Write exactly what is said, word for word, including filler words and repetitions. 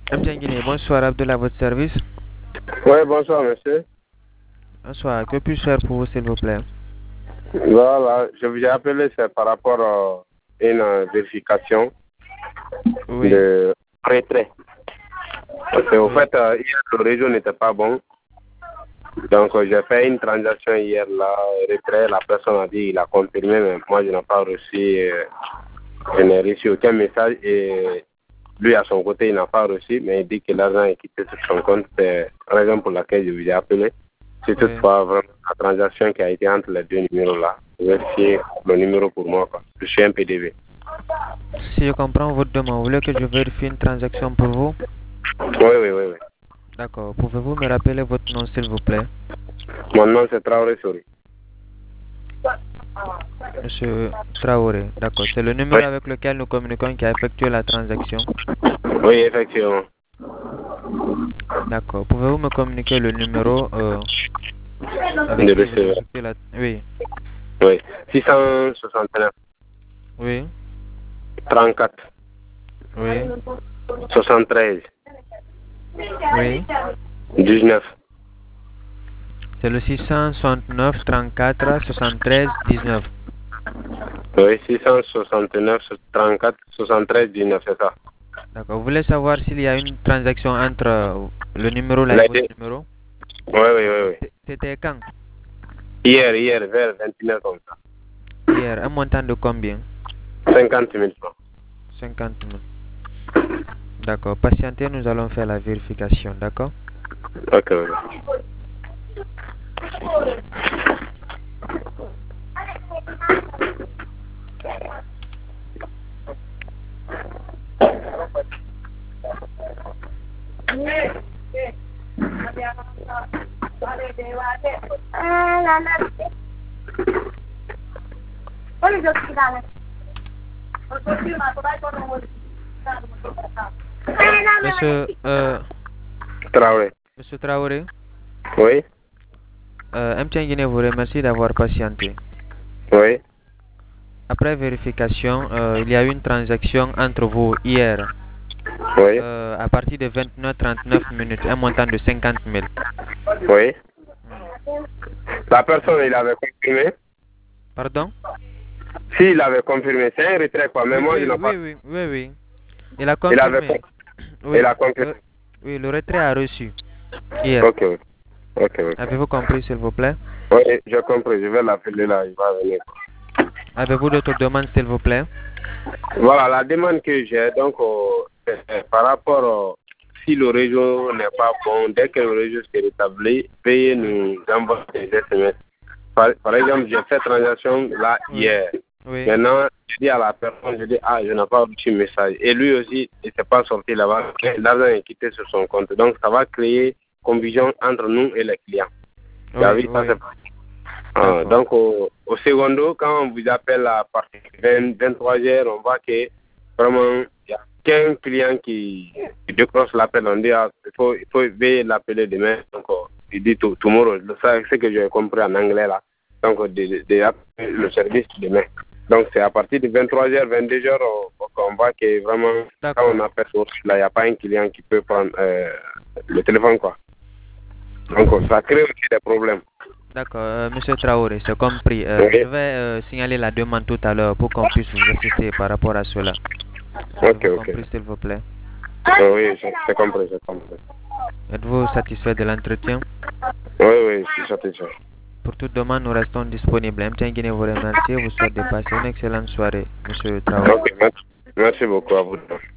Mtiangine, bonsoir Abdullah, à votre service. Oui, bonsoir monsieur. Bonsoir, que puis-je faire pour vous s'il vous plaît? Voilà, je vous ai appelé c'est par rapport à une euh, vérification Oui. de retrait. Parce qu'au Oui. fait, euh, hier le réseau n'était pas bon. Donc euh, j'ai fait une transaction hier là, retrait, la personne a dit il a confirmé, mais moi je n'ai pas reçu, euh, je n'ai reçu aucun message et lui à son côté il n'a pas reçu, mais il dit que l'argent est quitté sur son compte, c'est la raison pour laquelle je vous ai appelé. C'est Oui. toutefois vraiment la transaction qui a été entre les deux numéros là. Vérifiez le numéro pour moi, quoi. Je suis un P D V. Si je comprends votre demande, vous voulez que je vérifie une transaction pour vous? Oui, oui, oui, oui. D'accord. Pouvez-vous me rappeler votre nom s'il vous plaît? Mon nom c'est Traoré Sori. Monsieur Traoré. D'accord. C'est le numéro Oui. avec lequel nous communiquons qui a effectué la transaction. Oui, effectivement. D'accord. Pouvez-vous me communiquer le numéro euh, avec De qui vous avez receveur. effectué la... Oui. Oui. six cent soixante-neuf, Oui. trente-quatre, Oui. soixante-treize, Oui. dix-neuf. C'est le six cent soixante-neuf, trente-quatre, soixante-treize, dix-neuf. Oui, six cent soixante-neuf, trente-quatre, soixante-treize, dix-neuf, c'est ça. D'accord. Vous voulez savoir s'il y a une transaction entre euh, le numéro là et La votre dé- numéro? Oui, oui, oui, oui. C'était quand? Hier, hier, vers vingt et une heures comme ça. Hier. Un montant de combien? cinquante mille francs. cinquante mille. D'accord. Patientez, nous allons faire la vérification. D'accord? Ok, ok. Monsieur, euh, Traoré. Monsieur Traoré, Oui, euh, M T N Guinée vous remercie d'avoir patienté. oui, Après vérification, euh, il y a eu une transaction entre vous hier oui, euh, à partir de vingt-et-une heures trente-neuf minutes, un montant de cinquante mille. oui. Hmm. La personne, il avait confirmé. Pardon? Si, il avait confirmé. C'est un retrait, quoi. Mais Oui, moi, je oui, n'ai pas. oui, oui, oui, oui. Il a Il avait, confirmé. il Oui, a confirmé. le, oui, le retrait a reçu hier. Ok, ok. Ok, ok. Avez-vous compris, s'il vous plaît? Oui, j'ai compris. Je vais l'appeler là. Il va venir. Avez-vous d'autres demandes, s'il vous plaît? Voilà, la demande que j'ai, donc, euh, euh, par rapport euh, si le réseau n'est pas bon, dès que le réseau s'est rétabli, veuillez nous envoyer des S M S. Par, par exemple, j'ai fait transaction là Oui, hier. oui. Maintenant, je dis à la personne, je dis, ah, je n'ai pas reçu le message. Et lui aussi, il ne s'est pas sorti là-bas. L'argent est quitté sur son compte. Donc, ça va créer confusion entre nous et les clients. Vous Oui, avez vu, ça, oui. c'est ah, D'accord. donc, au, au secondo, quand on vous appelle à partir de vingt-trois heures, on voit que vraiment, il y a qu'un client qui, qui décroche l'appel. On dit, ah, il faut, il faut veiller l'appeler demain. Donc, oh, il dit to- tomorrow. Ça, c'est ce que j'ai compris en anglais là. Donc, de, de, de appeler le service demain. Donc, c'est à partir de vingt-trois heures, vingt-deux heures, on, on voit que vraiment, quand on D'accord. appelle là, il n'y a pas un client qui peut prendre euh, le téléphone, quoi. Donc, ça crée aussi des problèmes. D'accord, euh, Monsieur Traoré, c'est compris. Euh, Oui. je vais euh, signaler la demande tout à l'heure pour qu'on puisse vous assister par rapport à cela. Ok, Avez-vous ok. compris, s'il vous plaît? Ah oui, j'ai j'ai compris, j'ai compris. Êtes-vous satisfait de l'entretien? Oui, oui, je suis satisfait. Pour toute demande, nous restons disponibles. M T N Guinée vous remercie et vous souhaite de passer une excellente soirée, Monsieur Traoré. Ok, merci, merci beaucoup à vous.